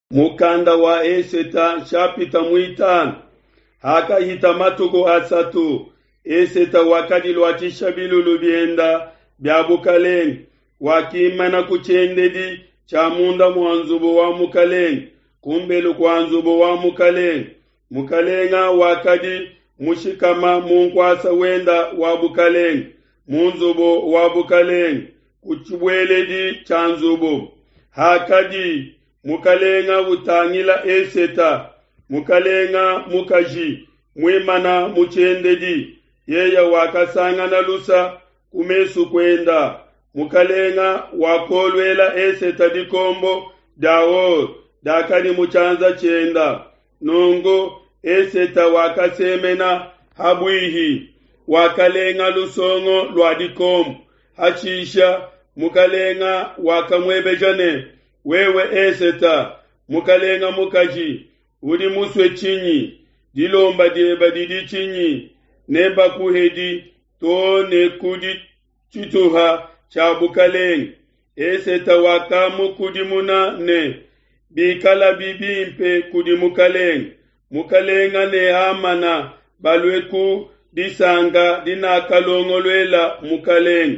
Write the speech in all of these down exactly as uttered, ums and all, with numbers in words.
mukanda wa Eseta shapita mwitano haka hita matuko asatu Eseta wakati lwatisha bilulu bienda byabukalengi wakimana kuchendedi cha munda mwanzubo wa mukalengi kumbelu kwa nzubo wa mukalengi mukalenga wakati mushikama munkwasa wenda wa bukalengi munzubo wa bukalengi kuchubweledi cha nzubo hakadi mukalenga utangila Eseta mukalenga mukaji mwimana muchendedi yeya wakasangana lusa kumesu kwenda mukalenga wakolwela Eseta dikombo dawo dakani muchanza chenda nongo Eseta wakasemena habwihi wakalenga lusongo lwa dikombo hachisha mukalenga wakamwebejane wewe Eseta mukalenga mukaji udi muswe chinyi dilomba dieba didi chinyi neba kuhedi to ne kudi chituha cha bukalenga Eseta wakamu kudimuna ne bikala bibimpe kudimukalenga mukalenga ne amana balweku disanga dina kalongolwela mukalenga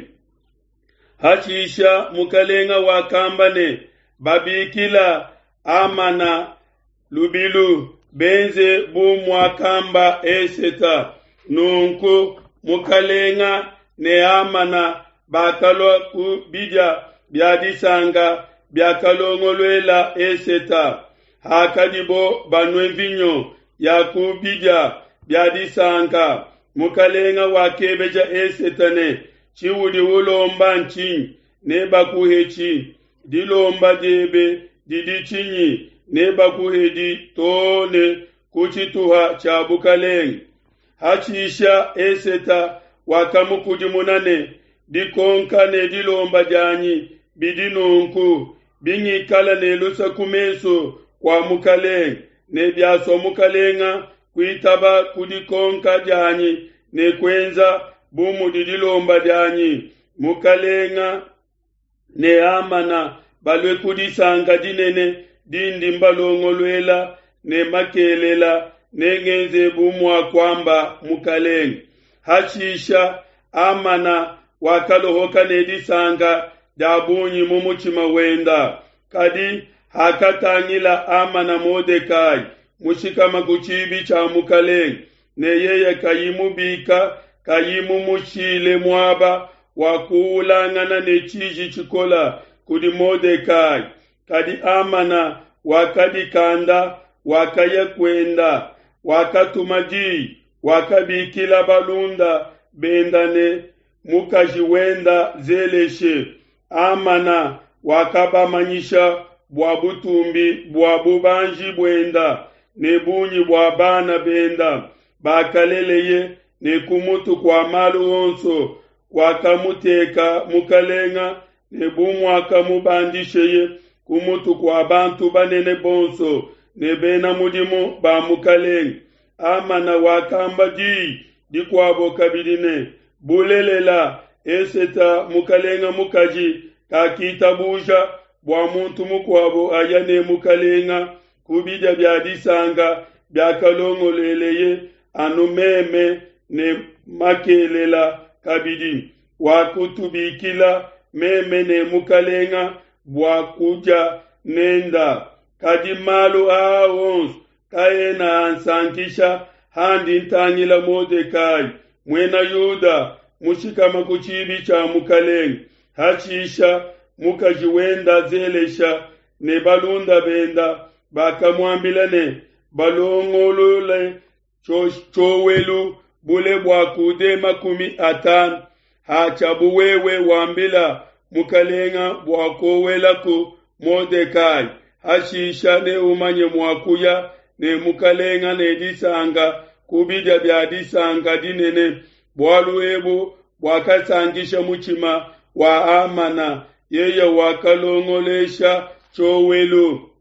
hachisha mukalenga wakambane babikila amana lubilu benze bumwakamba Eseta nunku mukalenga ne amana bakalwa kubija byadisanga byakalongolwela Eseta hakadibo banwenvinyo yakubija byadisanga mukalenga wakebeja Eseta ne chiwudi ulomba nchi neba kuhechi dilomba debe didi chinyi neba kuhedi tone kuchituha cha bukalenga hachisha Eseta wakamukudimunane dikonkane dilomba janyi bidinunku binyikala nelusa kumeso kwa mukalenga nebyaso mukalenga kuitaba kudikonka janyi nekwenza bumu didilomba janyi mukalenga ne amana balwe kudisanga dinene dindi mbalongolwela ne makelela nengenze bumwa kwamba mukalenga hachisha amana wakalohoka nedisanga dabunyi mumuchima wenda kadi hakatangila amana Modekai mushikama kuchibi cha mukalenga ne yeye kayimubika kayimumuchile mwaba wakuulangana ne chiji chikola kudi Modekai kadi amana wakadi kanda wakaya kwenda wakatumadi wakabikila balunda bendane mukaji wenda zeleshe amana wakabamanyisha bwabutumbi bwabubanji bwenda nebunyi bwabana benda bakaleleye nekumutu kwa malu onso wakamuteka mukalenga nebumwaka mubandisheye kumutu kwa bantu banene bonso nebena mudimu ba mukalenga amana wakamba di dikwabo kabidine bulelela Eseta mukalenga mukaji kakitabuja bwa muntu mukwabo ayane mukalenga kubija byadisanga byakalongoleleye anumeme ne makelela kabidi wakutubikila meme ne mukalenga bwa kuja nenda kadimalu aons kaena ansankisha handi ntangila Modekai mwena Yuda mushikama kuchibi cha mukalenga hachisha mukaji wenda zelesha ne balunda benda bakamwambilane balongolole chowelu bule bwakude makumi atano hachabu wewe wambila mukalenga bwakowela ku Modekai hashisha ne umanye mwakuya ne mukalenga ne disanga kubida bya disanga dinene bwaluebu bwakasangisha muchima wa amana yeye wakalongolesha chowelu